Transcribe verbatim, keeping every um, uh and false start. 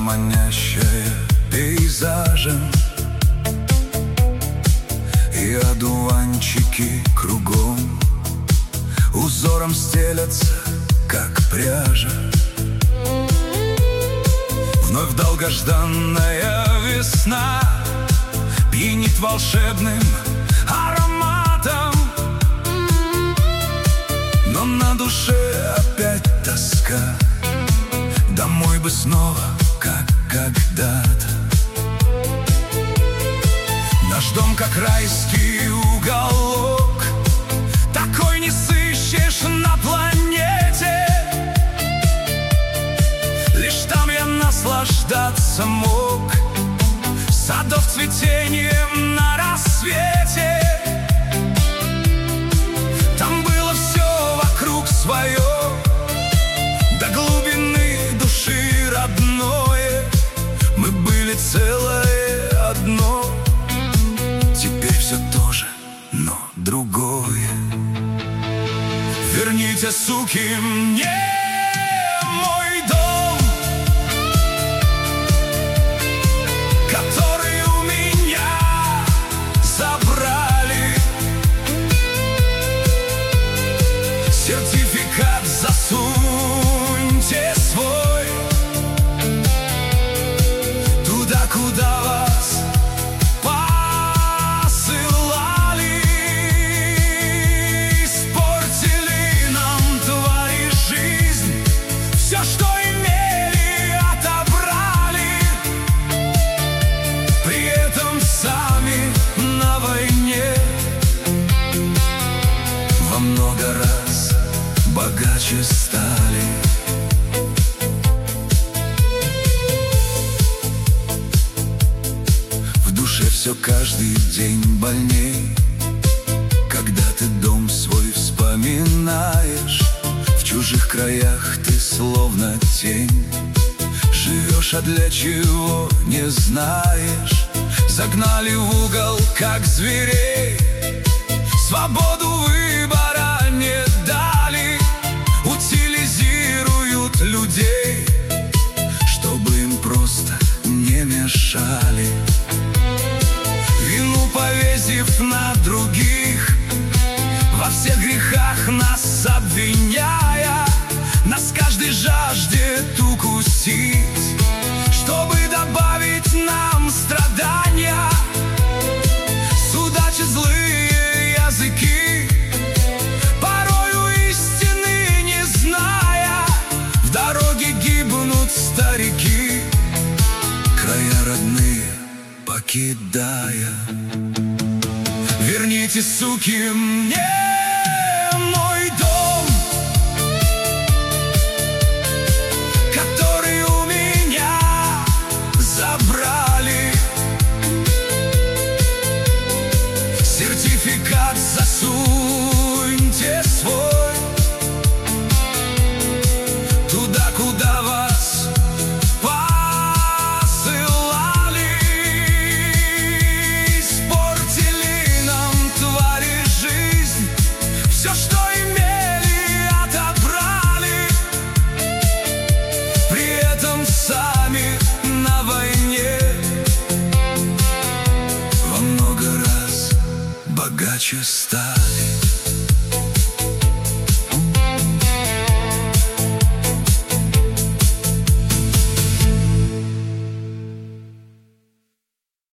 манящая пейзажем, и одуванчики кругом узором стелятся, как пряжа. Вновь долгожданная весна пьянит волшебным ароматом, но на душе опять тоска. Домой бы снова, как когда-то. Наш дом, как райский уголок, такой не сыщешь на планете. Лишь там я наслаждаться мог садов цветением на рассвете. Там было все вокруг свое, до глубины души родное. Мы были целое одно. Теперь все то же, но другое. Верните, суки, мне мой дом, который у меня забрали. Сертификат засуньте свой туда, куда вас посылали. Испортили нам, твари, жизнь, все, что имели, отобрали. При этом сами на войне во много раз богаче стали. В душе все каждый день больней, когда ты дом свой вспоминаешь. В чужих краях ты словно тень, живешь, а для чего не знаешь. Загнали в угол, как зверей, свободу выбора не дали. Утилизируют людей, чтобы им просто не мешали. Вину повесив на других, во всех грехах нас обвиняя, нас каждый жаждет укусить, чтобы добавить нам страдания. Судачат злые языки, порою истины не зная. В дороге гибнут старики, края родные покидая. Верните, суки, мне мой дом, который у меня забрали. Сертификат засуньте свой туда, куда вас посылали. Испортили нам, твари, жизнь, все, что имели, отобрали. При этом сами на войне во много раз богаче стали.